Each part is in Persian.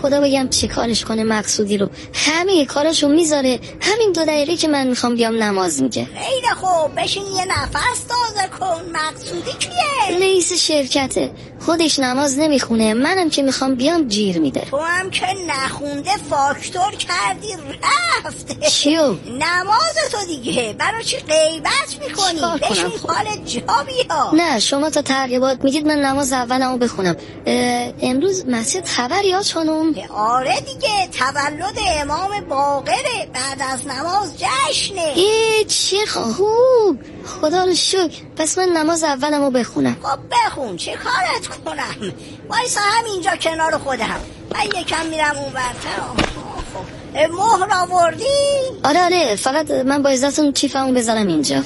خدا بگم چی کارش کنه مقصودی رو. همه کاراشو میذاره، همین 2 دقیقه که من میخوام بیام نماز میگه. خیلی خوب، بشین یه نفس تازه کن. مقصودی کیه؟ رئیس شرکته، خودش نماز نمیخونه، منم که میخوام بیام جیر میده. تو هم که نخونده فاکتور کردی رفته. چیو؟ نمازتو دیگه، برای چی غیبت میکنی؟ بشین حالت جا بیا. نه شما تا ترغیبات میگید من نماز اولمو بخونم. امروز مسجد خبری ها خانم؟ آره دیگه، تولد امام باقره، بعد از نماز جشنه. چه خوب، خدا رو شکر. پس من نماز اولمو بخونم. خب بخون، چه کارت کنم؟ وایسا همینجا کنار خودم، من یکم میرم اون برتر. خب مهر آوردی؟ آره فقط من با عزتون کیفمو بذارم اینجا.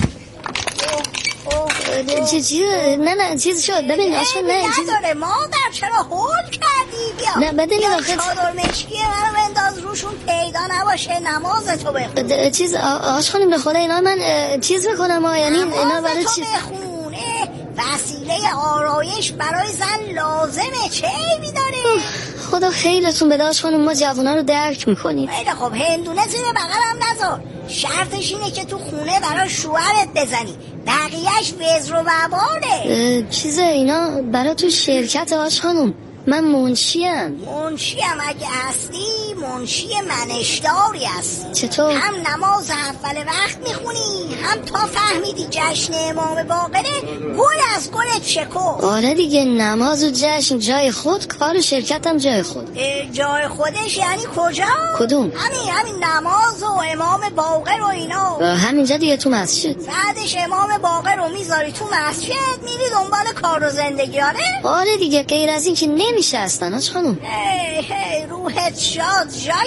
نه چیز شد. ببین آشان نه چیز نداره مادر، چرا هول کردی؟ بیا نه بدین آخه چادر مشکی منو بنداز روشون پیدا نباشه، نمازتو بخون. چیز آشان به خدا اینا من چیز بکنم یعنی اینا برای چی بخون؟ وسیله آرایش برای زن لازمه، چه عیبی داره؟ خدا خیرتون بده آشان، ما جوانا رو درک میکنیم. خیلی خب، هندونه زیر بغلم نذار. شرطش اینه که تو خونه برای شوهرت بزنی، بقیهش وزر و وباله. چیزه اینا برای تو شرکت آشانم، من منشیم. منشیم اگه هستی، منشی منشداری هستی. چطور؟ هم نماز اول وقت میخونی، هم تا فهمیدی جشن امام باقره گل از گلت شکو. آره دیگه، نماز و جشن جای خود، کار شرکتم جای خود. جای خودش یعنی کجا؟ کدوم؟ همین نماز و امام باقر و اینا. همینجا دیگه تو مسجد. بعدش امام باقر رو میذاری تو مسجد، میری دنبال کار و زندگی. آره دیگه، غیر از این که نمیشه اصلا آج خانم. هی روحت شاد.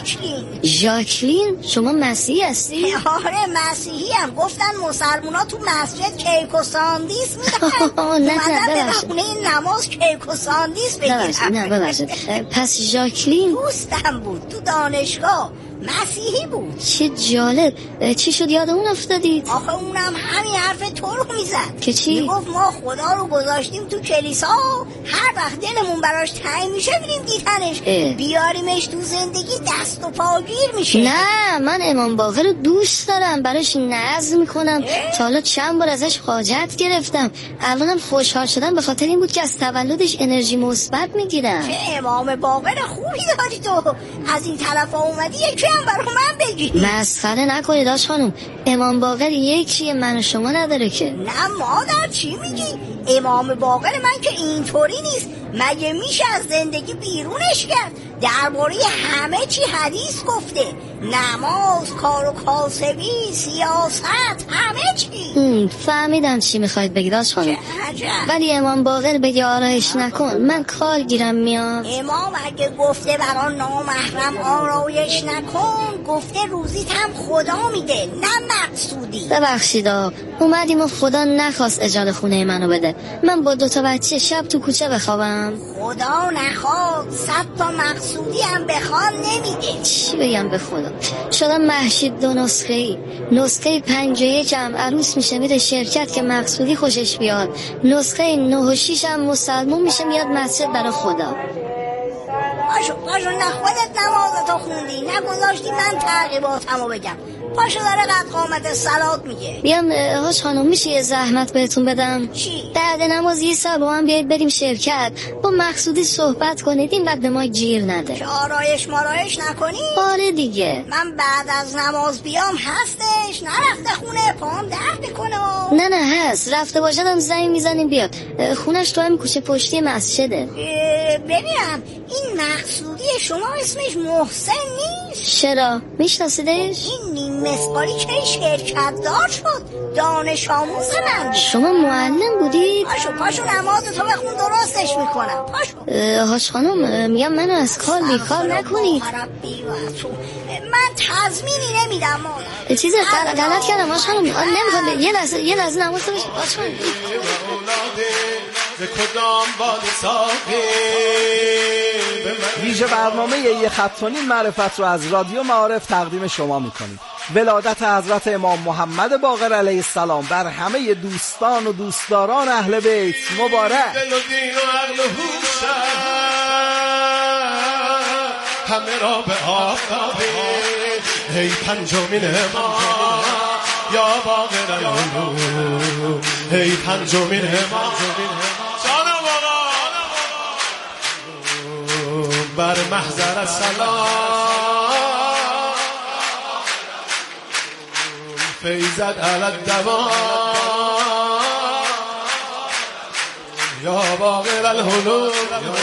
ژاکلین شما مسیحی هستی؟ آره مسیحی هم. گفتن مسلمونا تو مسجد کیک و ساندیس میدن. نه خونه نماز کیک و ساندیس بگیرم. نه ببخشید. پس ژاکلین دوستم بود، تو دانشگاه مسیحی بود. چه جالب. چی شد یاد اون افتادید؟ آخه اونم همین حرف تو رو میزد که چی؟ میگفت ما خدا رو گذاشتیم تو کلیسا، هر وقت دلمون براش تنگ میشه بریم دیدنش، بیاریمش تو زندگی دست و پاگیر میشه. نه من امام باقر رو دوست دارم، براش نظم میکنم، تا حالا چند بار ازش حاجت گرفتم. الانم خوشحال شدم به خاطر این بود که از تولدش انرژی مثبت میگیرم. چه امام باقر خوبی داری تو، از این طرف اومدی یکی هم برای من بگی. مسخره نکنید آش خانم، امام باقر یکیه، من و شما نداره که. نه مادر چی میگی؟ امام باقر من که اینطوری نیست، مگه میشه از زندگی بیرونش کرد؟ درباره همه چی حدیث گفته، نماز، کار و کاسبی، سیاست، همه چی. فهمیدم چی میخواید بگید آش خانم، ولی امام باقر بگه آرایش نکن من کار گیرم میاد. امام اگه گفته برا نامحرم آرایش نکن، گفته روزیت هم خدا میده نه مقصودی. ببخشید اومدیم و خدا نخواست اجاره خونه منو بده، من با 2 بچه شب تو کوچه بخوابم. خدا نخواد 100 تا مقصودی هم بخوان نمیده. چی بگم به خدا، شدم محشید 2 نسخه‌ای. نسخه 51 هم عروس میشه میره شرکت که مقصودی خوشش بیاد، نسخه 9 و 6 هم مسلمون میشه میاد مسجد برای خدا. پاشو نه خودت نمازتو خوندی، نه گذاشتی من ترغیباتمو بگم. پاشو داره قد قامت صلات میگه. بیام هاش خانم میشه یه زحمت بهتون بدم؟ چی؟ بعد نماز یه سال با هم بیایید بریم شرکت، با مقصودی صحبت کنید، این بعد به ما گیر نده. که آرایش مارایش نکنی؟ آره دیگه. من بعد از نماز بیام هستش؟ نرفته خونه پام درد میکنه. نه هست، رفته باشدم زنگ میزنیم بیاد. خونش تو همین کوچه پشتی مسجده. ببینم این مقصودی شما اسمش محسن نیست؟ چرا؟ میشناسیدش؟ این نیم مسقالی که شرکت دار شد، دانش آموز من. شما معلم بودید؟ پاشو نمازتو بخون درستش میکنم. پاشو. هاش خانم میگم منو از کار بیکار نکنید. من تضمینی نمیدم مادر. چیز غلط کردم هاش خانم، نمیخوام یه لحظه نماز تو بشه هاش خانم. ویژه برنامه یه خط و نیم معرفت رو از رادیو معارف تقدیم شما میکنیم. ولادت حضرت امام محمد باقر علیه السلام بر همه دوستان و دوستداران اهل بیت مبارک. همه را به آفتابی ای پنجمین ما یا باقر العلوم ای پنجمین ما جانم آقا بر محضر السلام فیضت علی الدوام یا باقر العلوم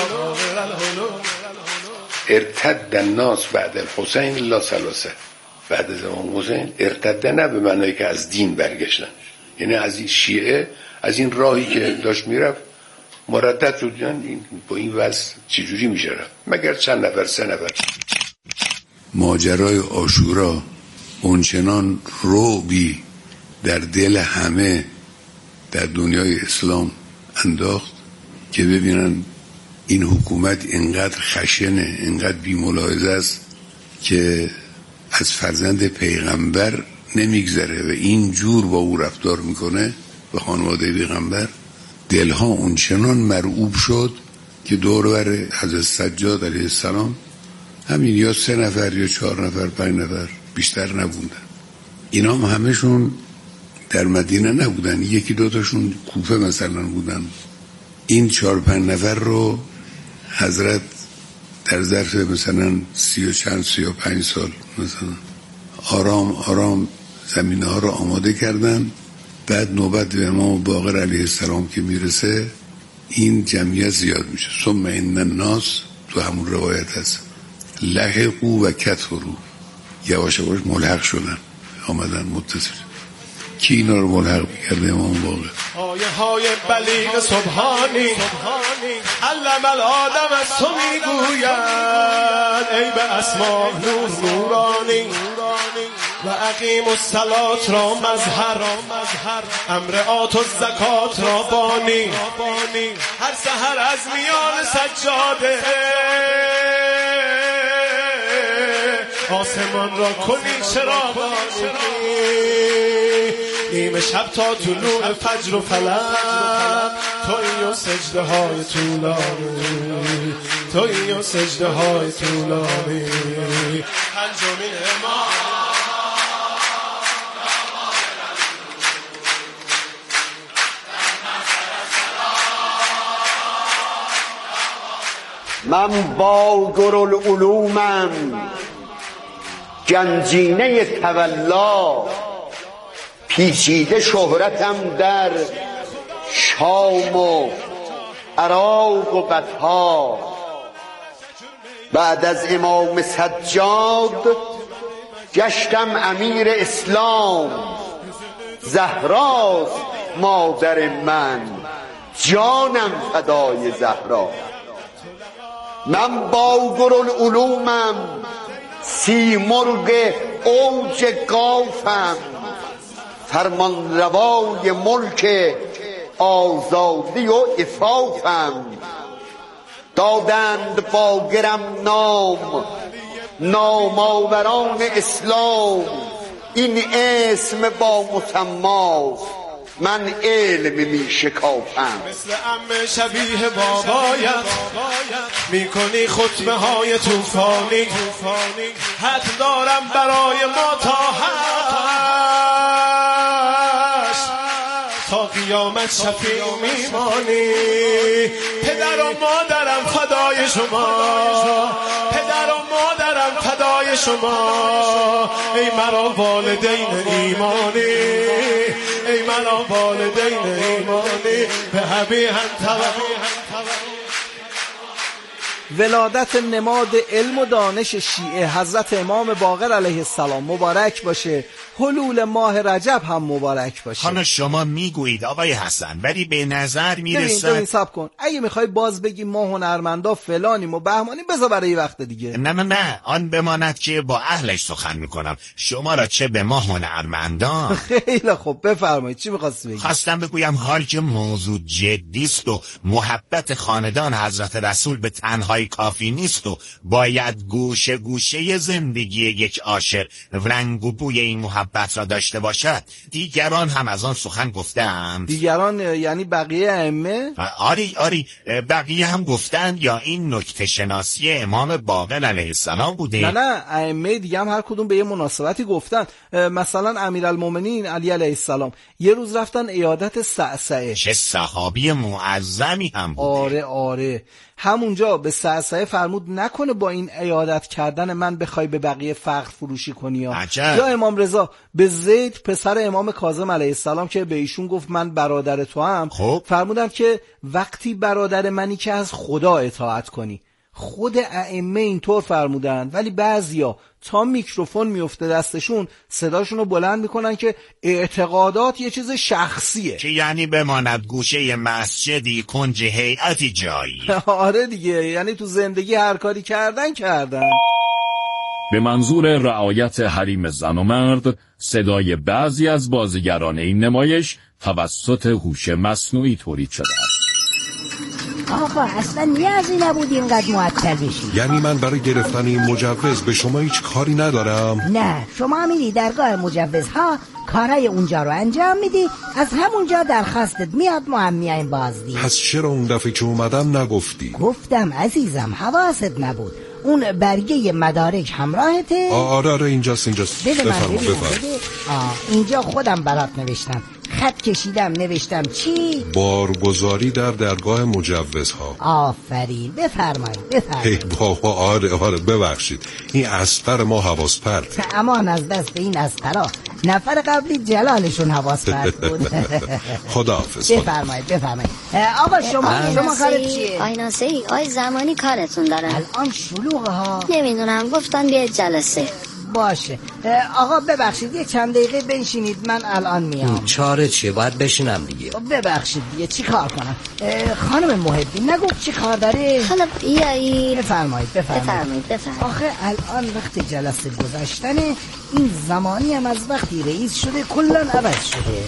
ارتد الناس بعد الحسین لا ثلاثه. بعد از امام حسین ارتده نه به معنی که از دین برگشتن، یعنی از این شیعه، از این راهی که داشت میرفت مردد شد. این با این وضع چجوری میشه رفت؟ مگر چند نفر، 3 نفر. ماجرای عاشورا اونچنان رعبی در دل همه در دنیای اسلام انداخت که ببینن این حکومت اینقدر خشنه، اینقدر بی‌ملاحظه است که از فرزند پیغمبر نمیگذره و این جور با او رفتار میکنه و خانواده پیغمبر. دلها اونچنان مرعوب شد که دور بر حضرت سجاد علیه السلام همین یا 3 نفر یا 4 نفر 5 نفر بیشتر نبودن. اینا هم همشون در مدینه نبودن، 1-2 تاشون کوفه مثلا بودن. این 4-5 نفر رو حضرت در ظرف مثلا 35 سال مثلا آرام آرام زمینه ها رو آماده کردن. بعد نوبت به امام باقر علیه السلام که میرسه این جمعیت زیاد میشه. ثم ان الناس تو همون روایت هست لحقوا و کثروا، یواش یواش ملحق شدن، آمدن متصل. کی اینا رو ملحق کرده؟ امام باقر. های های بلیغ سبحانی علم الآدم از تو میگوید ای به اسماء نور نورانی و اقیم الصلاة را مظهر امر آت و زکات را بانی هر سحر از میان سجاده آسمان را کنی چراغانی نیمه شب تا طلوع فجر و فلک تویی و سجده های طولانی تویی و سجده های طولانی پنجمین ما من باقر العلومم گنجینه تولا پیچیده شهرتم در شام و عراق و بطحا بعد از امام سجاد گشتم امیر اسلام زهراست مادر من جانم فدای زهرا من باقر العلومم سیمرغ اوج قافم فرمان روای ملک آزادی و عفافم دادند باقرم نامآوران اسلام این اسم با مسماست من علم می شکافم مثل عمه شبیه بابایت میکنی خطبه های توفانی حد دارم برای ما تا قیامت شفیع میمانی پدر و مادرم فدای شما پدر و مادرم فدای شما ای مرا والدین ایمانی ای مرا والدین ایمانی به حبیهم ولادت نماد علم و دانش شیعه حضرت امام باقر علیه السلام مبارک باشه. حلول ماه رجب هم مبارک باشه. حالا شما میگویید آقای حسن ولی به نظر میرسد ببین صبر کن، اگه میخوای باز بگی ما هنرمندا فلانیم و بهمانیم بذار برای وقت دیگه. نه آن بماند که با اهلش سخن میکنم، شما را چه به ما هنرمندان. خیلی خوب بفرمایید چی میخواستی بگی؟ خواستم بگویم حال که موضوع جدی است و محبت خاندان حضرت رسول به تنهایی تنهایی کافی نیست و باید گوشه گوشه زندگی یک عاشق رنگ و بوی این محبت را داشته باشد. دیگران هم از آن سخن گفتند. دیگران یعنی بقیه ائمه؟ آری بقیه هم گفتند یا این نکته شناسی امام باقر علیه السلام بوده؟ نه ائمه دیگه هم هر کدوم به یه مناسبتی گفتن. مثلا امیرالمومنین علی علیه السلام یه روز رفتن عیادت صعصعه. چه صحابی معظمی هم بوده. آره همونجا به صعصعه فرمود نکنه با این عیادت کردن من بخوای به بقیه فقر فروشی کنی یا امام رضا به زید پسر امام کاظم علیه السلام که به ایشون گفت من برادر تو هم فرمودن که وقتی برادر منی که از خدا اطاعت کنی. خود ائمه اینطور فرمودن، ولی بعضیا تا میکروفون میفته دستشون صداشون رو بلند میکنن که اعتقادات یه چیز شخصیه، که یعنی بماند گوشه مسجدی کنج هیئتی جایی. آره دیگه، یعنی تو زندگی هر کاری کردن. به منظور رعایت حریم زن و مرد، صدای بعضی از بازیگران این نمایش توسط هوش مصنوعی تولید شده است. آقا اصلا نیازی نبود اینقدر معطل بشی. یعنی من برای گرفتن این مجوز به شما هیچ کاری ندارم؟ نه، شما میری درگاه مجوزها، کارای اونجا رو انجام میدی، از همونجا درخواستت میاد، ما هم میایم بازدید. پس چرا اون دفعه که اومدم نگفتی؟ گفتم عزیزم، حواست نبود. اون برگه مدارک همراهته؟ آره اینجاست. بفرما. اینجا خودم برات نوشتم، خط کشیدم، نوشتم چی؟ بارگذاری در درگاه مجوزها. آفرین، بفرمایید. ای بابا، آره ببخشید، این اسپر ما حواس پرت. امان از دست این اسپرا، نفر قبلی جلالشون حواس پرت بود. خداحافظ. بفرمایید. آقا شما کارت چیه؟ آی ناصری، آی زمانی کارتون دارن. الان شلوغه ها. نمیدونم، گفتن بیاید جلسه. باشه آقا، ببخشید یه چند دقیقه بنشینید، من الان میام. چاره چیه؟ باید بشینم دیگه. ببخشید دیگه، چی کار کنم؟ خانم محبی نگفت چی کار داره؟ حالا بیایی. بفرمایید. آخه الان وقت جلسه گذاشتنه، این زمانی هم از وقتی رئیس شده کلن عوض شده.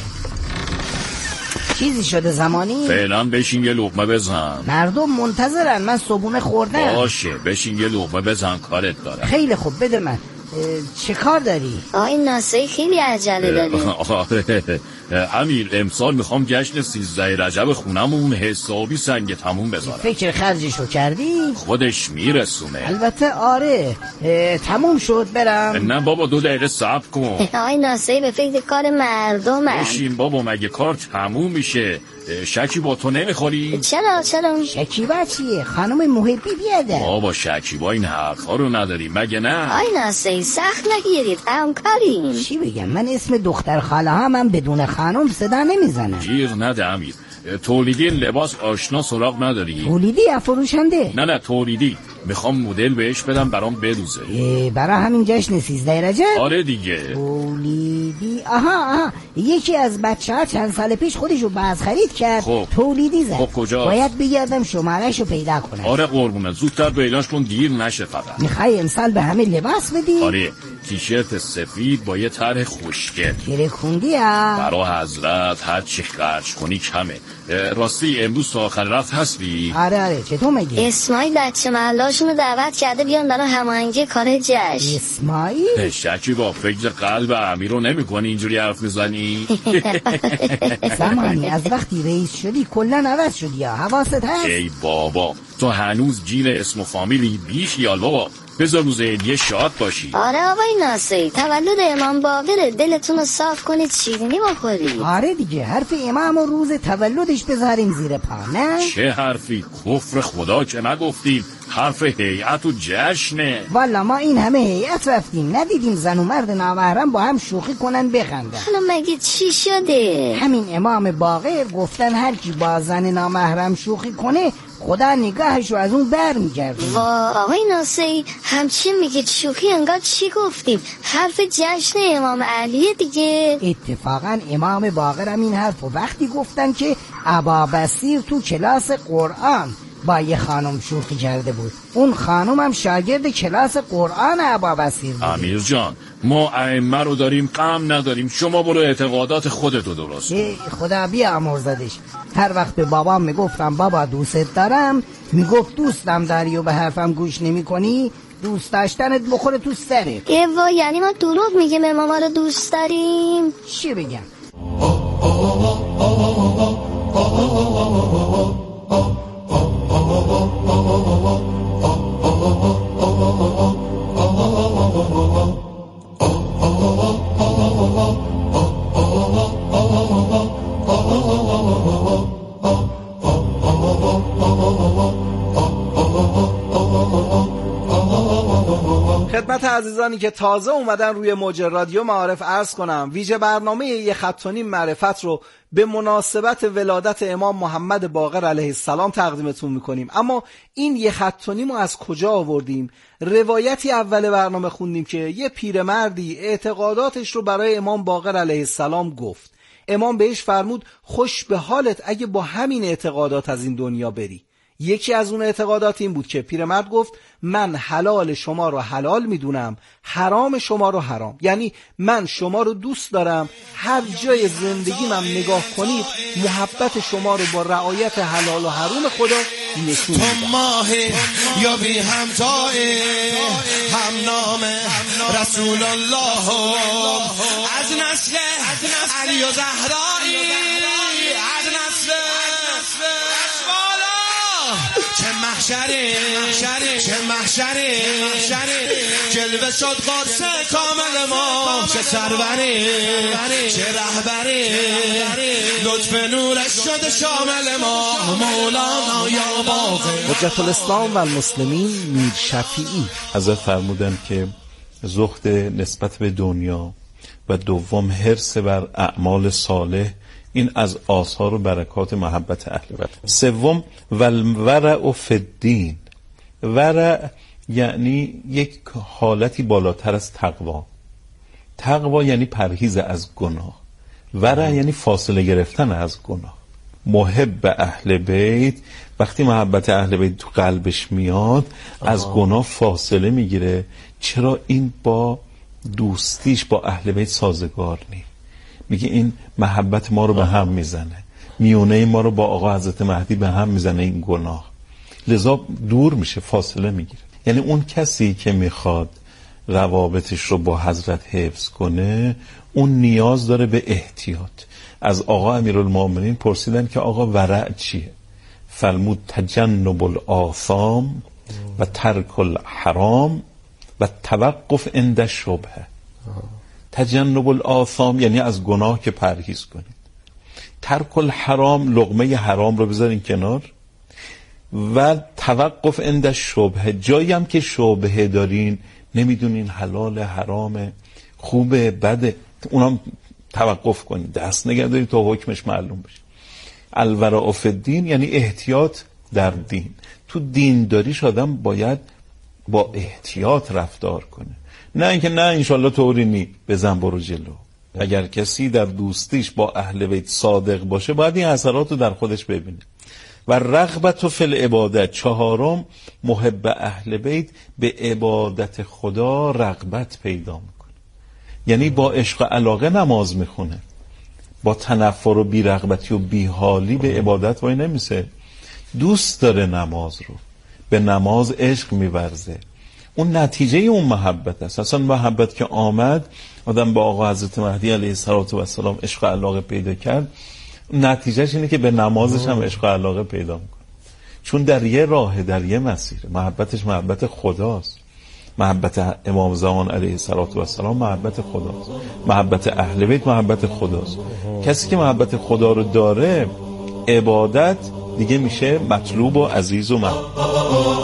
چیزی شده زمانی؟ فعلا بشین یه لقمه بزن. مردم منتظرن، من صبحونه خوردم. باشه بشین یه لقمه بزن، کارت دارم. خیلی خوب، بده من. چه کار داری؟ این ناصری خیلی عجله داره. امیر، امسال میخوام جشن 13 رجب خونمون حسابی سنگ تموم بذارم. فکر خرجشو کردی؟ خودش میرسونه. البته آره. تموم شد برم؟ نه بابا، 2 دقیقه صبر کن. ناصری به فکر کار مردم. بشین بابا، مگه کار تموم میشه؟ شکیبا تو نمیخوری؟ چرا؟ شکیبا چیه؟ خانم محبی بیاده. بابا شکیبا این حرفا رو نداریم مگه نه؟ آی ناصری سخت نگیرید، همکاریم. چی بگم، من اسم دختر خاله هم بدون خانم صدا نمیزنم. گیر نده امیر. تولیدی لباس آشنا سراغ نداری؟ تولیدی یا فروشنده؟ نه تولیدی. میخوام مدل بهش بدم برام بدوزه. برای همین جشن 13 رجب؟ آره دیگه. تولیدی. آها یکی از بچه‌ها چند سال پیش خودشو باز خرید کرد. تولیدی زد. خب کجا؟ باید بگردم شماره‌شو پیدا کنم. آره قربونه، زودتر پیداش کن، دیر نشه فقط. میخوای امسال به همه لباس بدی؟ آره، تیشرت سفید با یه طرح خوشگل. ترکوندی ها؟ برا حضرت هر چی خرج کنی کمه. راستی امروز تا آخر رفت هستی؟ آره چطور میگی؟ اسماعیل بچه محلاشونو دعوت کرده بیان برای هماهنگی کار جشن. اسماعیل؟ شکی با فکر قلب امیر رو نمی کنی اینجوری حرف میزنی؟ زمانی از وقتی رئیس شدی کلن عوض شدی یا حواست هست؟ ای بابا، تو هنوز جیل اسم و فامیلی، بی خیال بابا. بذار روز عیدیه شاد باشی. آره آقای ناصری، تولد امام باقره، دلتون رو صاف کنید، شیرینی بخورید. آره دیگه، حرف امام و روز تولدش بذاریم زیر پا، نه؟ چه حرفی؟ کفر خدا که نگفتیم، حرف هیئت و جشنه. والا ما این همه هیئت رفتیم، ندیدیم زن و مرد نامحرم با هم شوخی کنن بخندن. حالا مگه چی شده؟ همین امام باقر گفتن هر کی با زن نامحرم شوخی کنه خدا نگاهشو از اون بر میگرده. آقای ناصری همچین میگه شوخی، انگار چی گفتیم؟ حرف جشن امام علیه دیگه. اتفاقا امام باقر هم این حرف وقتی گفتن که ابا بصیر تو کلاس قرآن با یه خانم شوخی کرده بود، اون خانم هم شاگرد کلاس قرآن ابا بصیر بود. امیر جان، ما ائمه رو داریم، غم نداریم، شما برو اعتقادات خودتو درست کن. خدا بیامرزدش. هر وقت به بابام میگفتم بابا دوست دارم، میگفت دوستم داری و به حرفم گوش نمی کنی، دوست داشتنت بخوره تو سرت. وای یعنی ما دروغ میگیم امام رو دوست داریم؟ چی بگم؟ خدمت عزیزانی که تازه اومدن روی موج رادیو معارف عرض کنم ویژه برنامه 1 خط و نیم معرفت رو به مناسبت ولادت امام محمد باقر علیه السلام تقدیمتون میکنیم. اما این 1 خط و نیم رو از کجا آوردیم؟ روایتی اول برنامه خوندیم که یه پیرمردی اعتقاداتش رو برای امام باقر علیه السلام گفت. امام بهش فرمود خوش به حالت اگه با همین اعتقادات از این دنیا بری. یکی از اون اعتقادات این بود که پیرمرد گفت من حلال شما رو حلال میدونم، حرام شما رو حرام. یعنی من شما رو دوست دارم، هر جای زندگیم هم نگاه کنید محبت شما رو با رعایت حلال و حرام خدا نشون میدم. تو ماهی یا بی همتایی هم نام رسول الله از نسل علی و زهرایی از نسل چه محشری جلوه شد قرص کامل ما، چه سروری چه رهبری لطف نورش شد شامل ما، مولانا یا باقی. حجت الاسلام و المسلمین میر شفیعی حضرت فرمودن که زهد نسبت به دنیا و دوم حرص بر اعمال صالح این از آثار و برکات محبت اهل بیت. سوم والورع فی الدین. ورع یعنی یک حالتی بالاتر از تقوا. تقوا یعنی پرهیز از گناه، ورع یعنی فاصله گرفتن از گناه. محب اهل بیت وقتی محبت اهل بیت تو قلبش میاد از گناه فاصله میگیره. چرا؟ این با دوستیش با اهل بیت سازگار نیست. میگه این محبت ما رو به هم میزنه، میونه ما رو با آقا حضرت مهدی به هم میزنه این گناه، لذا دور میشه، فاصله میگیره. یعنی اون کسی که میخواد روابطش رو با حضرت حفظ کنه اون نیاز داره به احتیاط. از آقا امیرالمومنین پرسیدن که آقا ورع چیه؟ فرمود تجنب الآثام و ترک الحرام و توقف عند الشبهه. تجنب الآثام یعنی از گناه که پرهیز کنید، ترک الحرام لقمه حرام رو بذارین کنار، و توقف عند الشبهه جایی هم که شبهه دارین نمیدونین حلال حرام خوبه بده اونم توقف کنید، دست نگه دارید تا حکمش معلوم بشه. الورع فی الدین یعنی احتیاط در دین. تو دین داریش آدم باید با احتیاط رفتار کنه، نه اینکه نه انشالله طوری نی بزن برو جلو. اگر کسی در دوستیش با اهل بیت صادق باشه باید این اثرات رو در خودش ببینه. و رغبت فی العبادت. چهارم محب اهل بیت به عبادت خدا رغبت پیدا میکنه، یعنی با عشق و علاقه نماز میخونه، با تنفر و بی رغبتی و بی حالی به عبادت وای نمیسه. دوست داره نماز رو، به نماز عشق میورزه. اون نتیجه اون محبت است. اصلا محبت که آمد آدم با آقا حضرت مهدی علیه السلام عشق و علاقه پیدا کرد، نتیجهش اینه که به نمازش هم عشق و علاقه پیدا میکنه، چون در یه راه، در یه مسیره. محبتش محبت خداست، محبت امام زمان علیه السلام محبت خداست، محبت اهل بیت محبت خداست. کسی که محبت خدا رو داره عبادت دیگه میشه مطلوب و عزیز و محبوب.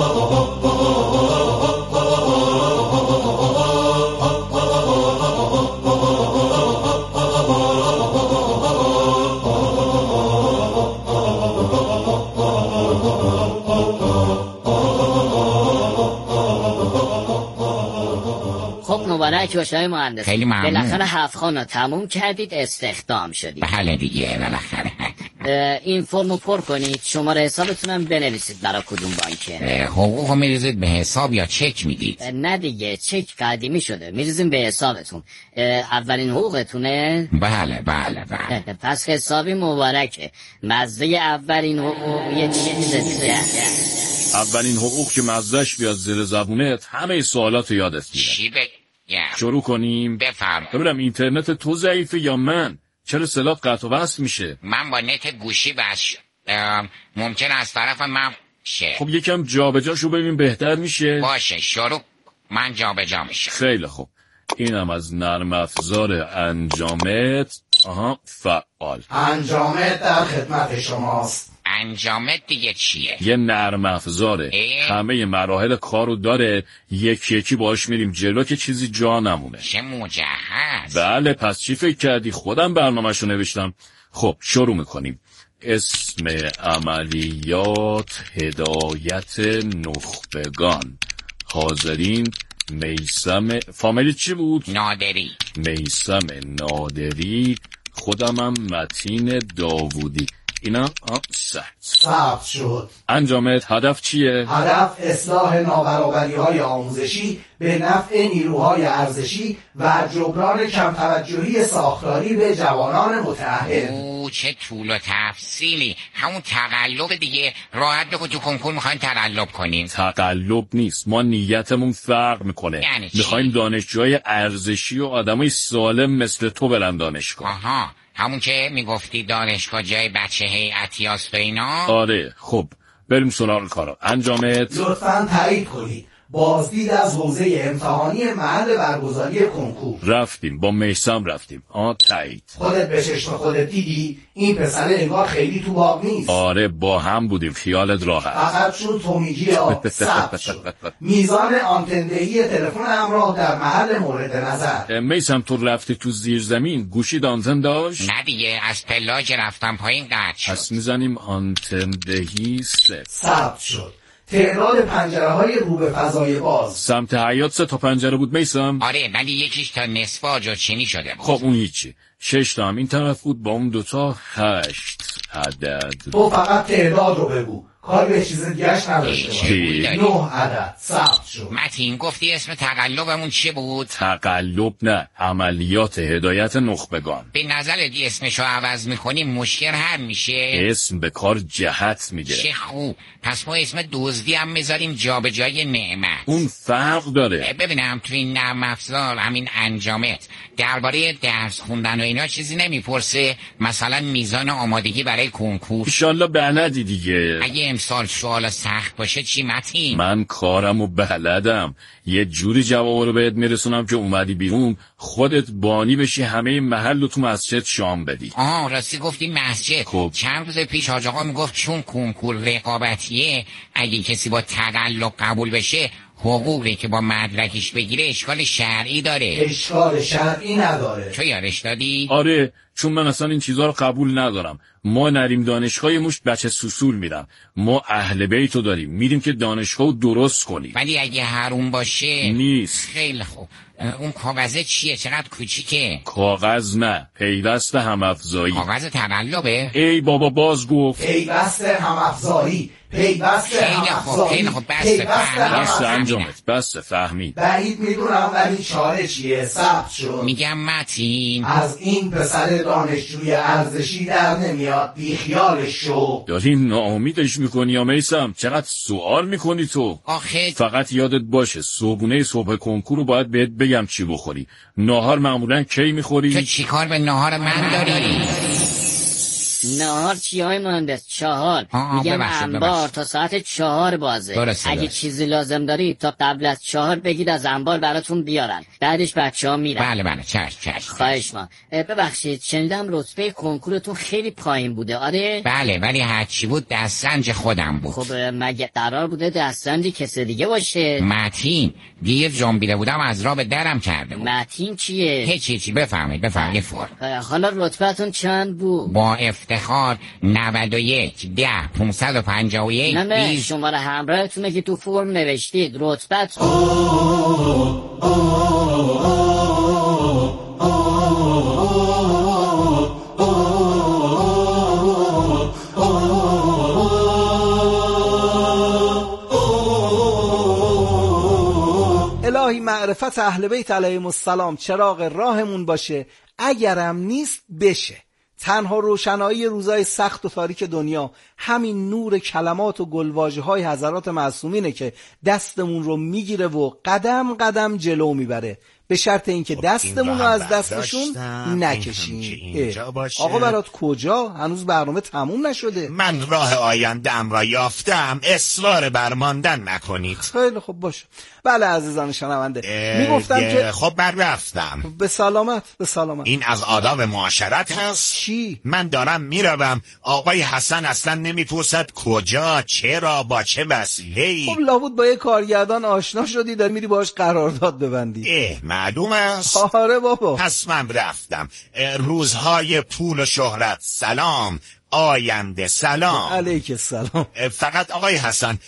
مبارک باشه مهندس. خیلی ممنون. بالاخره 7 خانه تموم کردید، استخدام شدید. بله دیگه بالاخره. این فرمو پر کنید، شماره حسابتونم بنویسید برای کدوم بانکه. حقوقو میریزید به حساب یا چک میدید؟ نه دیگه، چک قدیمی شده، میریزیم به حسابتون. اولین حقوقتونه؟ بله. پس حسابی مبارکه. مزه اولین حقوق یه چیز دیگه. اولین حقوق که مزدش بیاد زیر زبونت همه سوالات یادت میره. چی بگم؟ شروع کنیم؟ بفرما. ببینم اینترنت تو ضعیفه یا من؟ چرا صلات قطع و وصل میشه؟ من با نت گوشی بس ممکن از طرف من شه. خب یکم جابجاشو ببین بهتر میشه. باشه شروع. من جابجا میشه. خیلی خوب. اینم از نرم افزار انجامت. فعال. انجامت در خدمت شماست. انجامت دیگه چیه؟ یه نرم افزاره. همه مراحل کارو داره، یکی یکی باش میریم جلو که چیزی جا نمونه. چه مجهز. بله پس چی فکر کردی؟ خودم برنامه‌شو نوشتم. خب شروع میکنیم. اسم عملیات هدایت نخبگان. حاضرین میثم. فامیلی چی بود؟ نادری. میثم نادری. خودمم متین داوودی. اینا ثبت شد. انجامت هدف چیه؟ هدف اصلاح نابرابری‌های آموزشی به نفع نیروهای ارزشی و جبران کم توجهی ساختاری به جوانان متأهل. چه طول و تفصیلی. همون تقلب دیگه. راحت بگو تو کنکور میخواین تقلب کنین. تقلب نیست، ما نیتمون فرق میکنه. یعنی میخوایم دانشجوهای ارزشی و آدمای سالم مثل تو برن دانشگاه. آها همون که میگفتی دانشگاه جای بچه هیئتی است و اینا. آره خب بریم سراغ کارا. انجامت لطفاً تایید کنید. بازدید از حوزه امتحانی محل برگزاری کنکور. رفتیم با میثم رفتیم. تایید. خودت به چشم خودت دیدی این پسر انگار خیلی تو باب نیست. آره با هم بودیم خیالت راحت. فقط چون تو میگی ثبت شد. میزان آنتندهی تلفن همراه در محل مورد نظر. میثم تو رفتی تو زیر زمین گوشی آنتن داشت؟ نه دیگه از پلاج رفتم پایین قطع شد. پس میزنیم آنتندهی ثبت شد. تعداد پنجره‌های رو به فضای باز. سمت حیاط 3 تا پنجره بود میثم؟ آره ولی یکیش تا نصف آجر چینی شده بود. خب اون هیچی. 6 تا هم این طرف بود با اون 2 تا 8 عدد. تو فقط تعداد رو بگو. کار به چیز دیگه‌اش نداشته باش. 9 عدد ثبت شد. متین گفتی اسم تقلبمون چی بود؟ تقلب نه، عملیات هدایت نخبگان. به نظرت اسمشو عوض میکنیم مشکل حل میشه؟ اسم به کار جهت میده. چه خوب. پس ما اسم دزدی هم میذاریم جابجایی نعمت. اون فرق داره. ببینم تو این نرم افزار همین انجامت درباره درس خوندن و اینا چیزی نمیپرسه؟ مثلا میزان آمادگی برای کنکور. انشالله بلدی دیگه. اگه امسال سوال سخت باشه چی متین؟ من کارمو بلدم. یه جوری جواب رو بهت میرسونم که اومدی بیرون خودت بانی بشی همه محل رو تو مسجد شام بدی. راستی گفتی مسجد. خب. چند روز پیش حاج آقا میگفت چون کنکور رقابتیه اگه کسی با تقلب قبول بشه حقوقی که با مدرکش بگیره اشکال شرعی داره. اشکال شرعی نداره. تو یارش دادی؟ آره چون من اصلا این چیزها رو قبول ندارم. ما نریم دانشگاه مشت بچه سوسول میرم. ما اهل بیتو داریم میریم که دانشگاهو درست کنیم. ولی اگه حروم باشه نیست. خیلی خوب. اون کاغذه چیه؟ چقدر کوچیکه؟ کاغذ نه، پیوست هم‌افزایی. کاغذ تقلبه؟ ای بابا باز گفت. پیوست هم‌افزایی. پیوست هم‌افزایی. خیلی خوب بس انجامت بس فهمید. بعید میدونم ولی چاره چیه؟ ثبت شد. میگم متین از این پسر دانشجوی ارزشی در نمیاد بیخیالش شو. داری ناامیدش میکنی یا میثم؟ چقدر سوال میکنی تو؟ آخه فقط یادت باشه صبحونه صبح کنکور رو باید بهت بگم چی بخوری. ناهار معمولا کی میخوری؟ تو چی کار به ناهار من داری؟ نهار چی های مهندس؟ 4. میگم انبار تا ساعت 4 بازه. اگه چیزی لازم داری تا قبل از 4 بگید از انبار براتون بیارن. بعدش بچه‌ها میرن. بله چشم. خواهش ما. ببخشید شنیدم رتبه کنکورتون خیلی پایین بوده. آره؟ بله ولی هرچی بود دسترنج خودم بود. خب مگه قرار بوده دسترنج کسی دیگه باشه؟ متین دیر جنبیده بودم از راه به درم کرده بود. متین چیه؟ هیچی بفهمید فور. حالا رتبهتون چند بود؟ با افتخار 91 10 551 نه شماره همراهتونه که تو فرم نوشتید رتبت. الهی معرفت اهل بیت علیهم السلام چراغ راهمون باشه، اگرم نیست بشه. تنها روشنایی روزای سخت و تاریک دنیا همین نور کلمات و گلواژه های حضرات معصومینه که دستمون رو میگیره و قدم قدم جلو میبره، به شرط اینکه دستمون رو از دستشون نکشیم. آقا برات کجا؟ هنوز برنامه تموم نشده. من راه آینده‌ام را یافتم، اصرار بر ماندن نکنید. خیلی خوب باشه. بله عزیزان شنونده، میگفتم که خب من رفتم. به سلامت. به سلامت. این از آداب معاشرت هست؟ چی؟ من دارم میروم، آقای حسن اصلا نمیپرسد کجا، چرا، با چه وسیله‌ای. خب لابد با یه کارگردان آشنا شدی، داری میری باهاش قرارداد ببندی. معلوم است. آره بابا. پس من رفتم. روزهای پول و شهرت سلام، آینده سلام. علیک السلام. فقط آقای حسن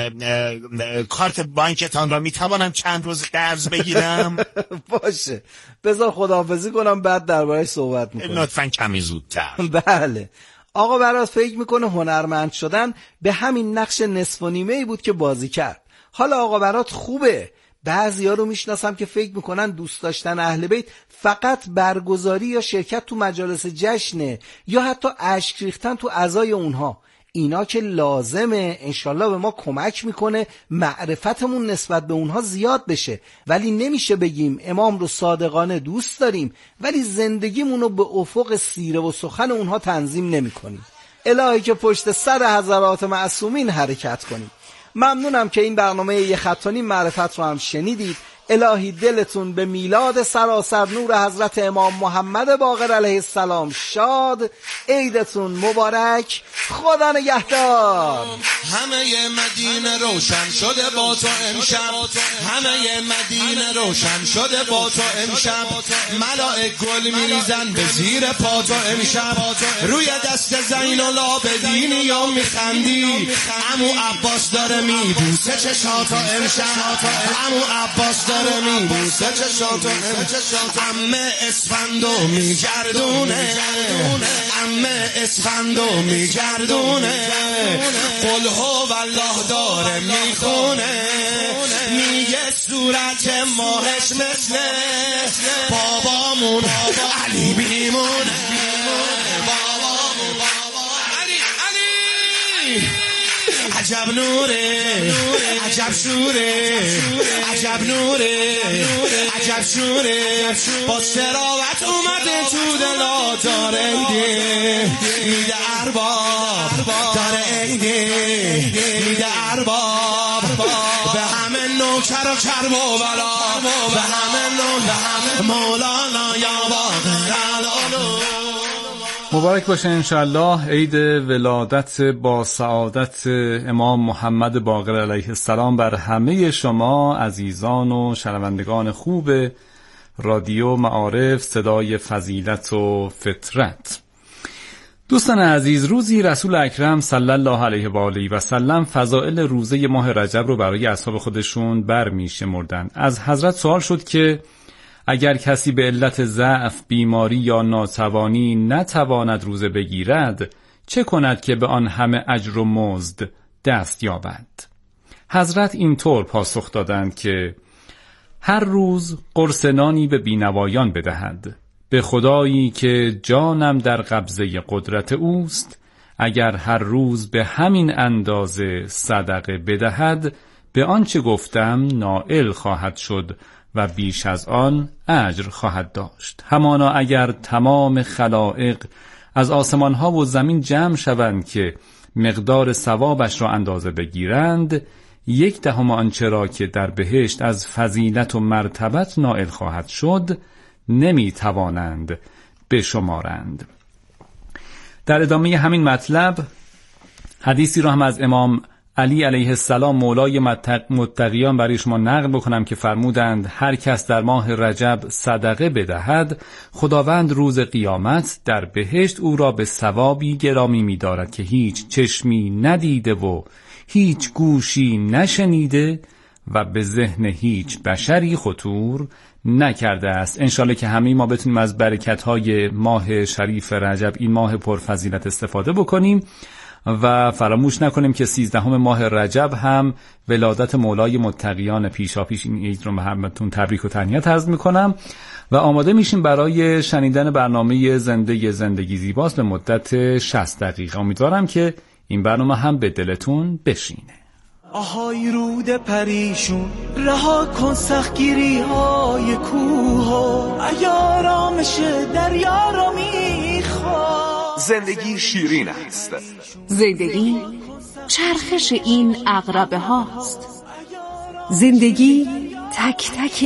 کارت بانکتان را میتوانم چند روز قرض بگیرم؟ باشه، بذار خداحافظی کنم بعد درباره‌اش صحبت میکنم. لطفاً کمی زودتر. بله. آقا برات فکر میکنه هنرمند شدن به همین نقش نصف و نیمه‌ای بود که بازی کرد. حالا آقا برات خوبه. بعضیا رو میشناسم که فکر میکنن دوست داشتن اهل بیت فقط برگزاری یا شرکت تو مجالس جشنه یا حتی اشک ریختن تو عزای اونها. اینا که لازمه، انشالله به ما کمک میکنه معرفتمون نسبت به اونها زیاد بشه، ولی نمیشه بگیم امام رو صادقانه دوست داریم ولی زندگیمون رو به افق سیره و سخن اونها تنظیم نمی کنیم. الهی که پشت سر حضرات معصومین حرکت کنیم. ممنونم که این برنامه یه خط و نیم معرفت رو هم شنیدید. الهی دلتون به میلاد سراسر نور حضرت امام محمد باقر علیه السلام شاد، عیدتون مبارک، خدا نگهدار. همه مدینه روشن شده با تو امشب، همه مدینه روشن شده با تو امشب، ملائک گل میریزن به زیر پا تو امشب، روی دست زین العابدین یا میخندی، عمو عباس داره میبوسه چشاتو امشب، عمو عباس داره میبوسه چشاتو امشب، عمه اسفندو میگردونه، عمه اسفندو میگردونه، قل هو والله داره میخونه، میگه صورت ماهش مثل بابامون علی میمونه، بابامون علی علی، عجب نوره، عجب شوره، عجب نوره، عجب شوره، با سراوت اومده تو دلا داره ایده، میده ارباب داره ایده، میده ارباب به همه نوکر و کرب و بلا، به همه مولانا یا باقر العلو. مبارک باشه انشالله عید ولادت با سعادت امام محمد باقر علیه السلام بر همه شما عزیزان و شنوندگان خوب رادیو معارف صدای فضیلت و فطرت. دوستان عزیز، روزی رسول اکرم صلی الله علیه و آله و سلم فضائل روزه ماه رجب رو برای اصحاب خودشون برمی‌شمردند. از حضرت سوال شد که اگر کسی به علت ضعف، بیماری یا ناتوانی نتواند روزه بگیرد، چه کند که به آن همه اجر و مزد دست یابد؟ حضرت اینطور پاسخ دادند که هر روز قرص نانی به بینوایان بدهد. به خدایی که جانم در قبضه قدرت اوست، اگر هر روز به همین اندازه صدقه بدهد، به آنچه گفتم نائل خواهد شد و بیش از آن اجر خواهد داشت. همانا اگر تمام خلائق از آسمان ها و زمین جمع شوند که مقدار ثوابش را اندازه بگیرند، 1/10 آنچه را که در بهشت از فضیلت و مرتبت نائل خواهد شد نمی توانند بشمارند. در ادامه همین مطلب حدیثی را هم از امام علی علیه السلام مولای متقیان برای شما نقل بکنم که فرمودند هر کس در ماه رجب صدقه بدهد، خداوند روز قیامت در بهشت او را به ثوابی گرامی می‌دارد که هیچ چشمی ندیده و هیچ گوشی نشنیده و به ذهن هیچ بشری خطور نکرده است. انشالله که همه ما بتونیم از برکت‌های ماه شریف رجب، این ماه پرفضیلت، استفاده بکنیم و فراموش نکنیم که 13 ماه رجب هم ولادت مولای متقیان پیشاپیش. این عید رو همتون تبریک و تهنیت عرض میکنم و آماده میشیم برای شنیدن برنامه زندگی زیباست به مدت 60 دقیقه. امیدوارم که این برنامه هم به دلتون بشینه. آهای رود پریشون رها کن سختگیری های کوه، اگه آرامش دریا رو میخواد. زندگی شیرین است. زندگی چرخش این عقربه هاست. زندگی تک تک